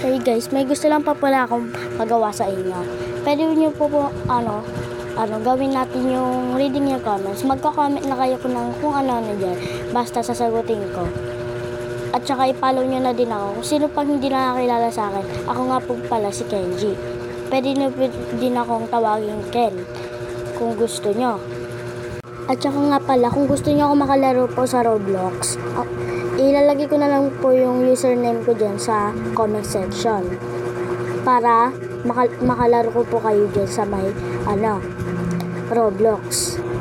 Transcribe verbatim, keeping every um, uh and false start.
Hey guys, may gusto lang pa pala akong magawa sa inyo. Pwede niyo po po, ano, ano, gawin natin yung reading your comments. Magko-comment na kayo kung, ng, kung ano-ano dyan. Basta sasagutin ko. At saka i-follow nyo na din ako. Kung sino pang hindi nakakilala sa akin, ako nga po pala si Kenji. Pwede nyo din akong tawagin Ken kung gusto nyo. At saka nga pala, kung gusto nyo ako makalaro po sa Roblox, uh, ilalagay ko na lang po yung username ko dyan sa comment section para makal- makalaro ko po kayo dyan sa may ano, Roblox.